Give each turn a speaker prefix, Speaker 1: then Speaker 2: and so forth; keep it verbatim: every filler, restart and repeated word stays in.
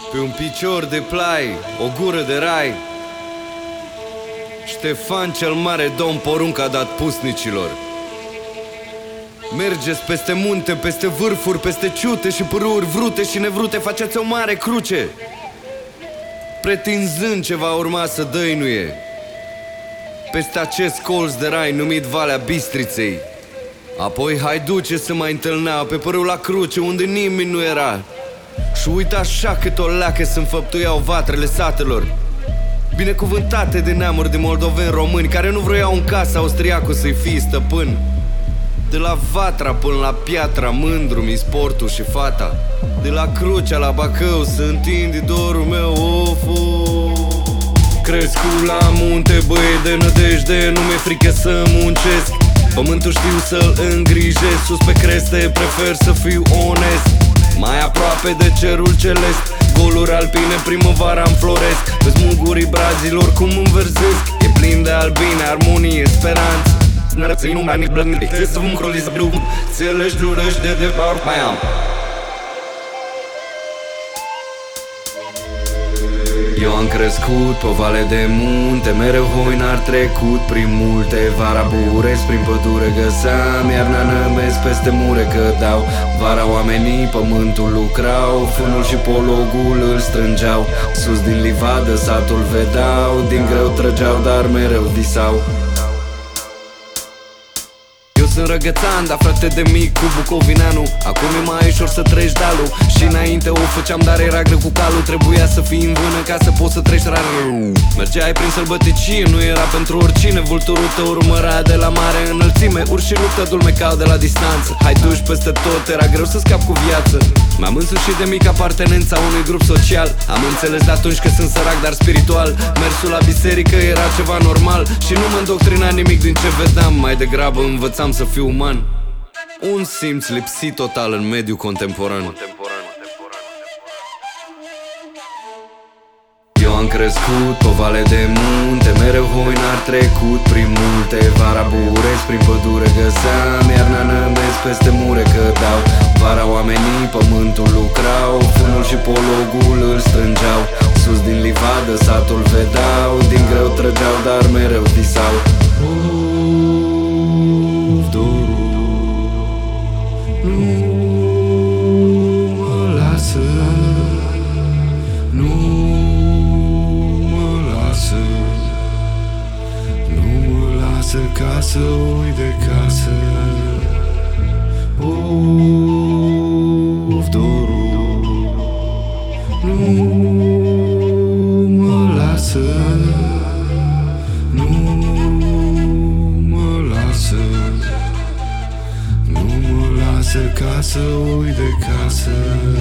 Speaker 1: Pe un picior de plai, o gură de rai, Ștefan cel mare domn porunc a dat pusnicilor: mergeți peste munte, peste vârfuri, peste ciute și pârâuri vrute și nevrute, faceți o mare cruce, pretinzând ce va urma să dăinuie peste acest colț de rai numit Valea Bistriței. Apoi haiduce să mai întâlneau pe părâul la cruce unde nimeni nu era, și uita așa cât o leacă să înfăptuiau vatrele satelor, binecuvântate de neamuri de moldoveni români care nu vroiau în casa austriacul să-i fie stăpân. De la Vatra până la Piatra, mândru mi sportul și fata, de la Crucea la Bacău să întinde dorul meu, of, of. Crescut la munte, băie de nădejde, nu mi-e frică să muncesc, pământul știu să-l îngrijesc, sus pe creste prefer să fiu onest, mai aproape de cerul celest. Goluri alpine, primăvara înfloresc, pe smugurii brazilor cum înverzesc, e plin de albine, armonie, speranță. Nărățăi nu mai nici blănit, trebuie să vă încroli să blum, țeleși durăși de departe mai am. Eu am crescut pe vale de munte, mereu hoinar trecut prin multe, vara buresc, prin pădure găseam, iarna nămesc peste mure cădau, vara oamenii pământul lucrau, fânul și pologul îl strângeau, sus din livadă satul vedeau, din greu trăgeau, dar mereu visau. Sunt răgățan, dar frate de mic cu bucovineanu, acum e mai ușor să treci dealul, și înainte o făceam, dar era greu cu calul, trebuia să fii în vână ca să poți să treci rar. Mergeai prin sălbăticie, nu era pentru oricine, vulturul te urmărea de la mare înălțime, urși luptă dulmecau de la distanță, hai duși peste tot, era greu să scap cu viață. M-am însușit de mic apartenența unui grup social, am înțeles de atunci că sunt sărac, dar spiritual. Mersul la biserică era ceva normal și nu mă îndoctrina nimic din ce vedeam, mai degrabă învățam să fiu uman. Un simț lipsit total în mediul contemporan. Eu am crescut pe vale de munte, mereu hoinar trecut prin multe, vara buresc, prin pădure găseam, iarna nămesc peste mure cădau, vara oamenii pământul lucrau, fânul și pologul îl strângeau, sus din livadă satul vedeau, din greu trăgeau, dar mereu visau.
Speaker 2: Ca să uit de casă, of, dorul nu mă lasă, nu mă lasă, nu mă lasă ca să uit de casă.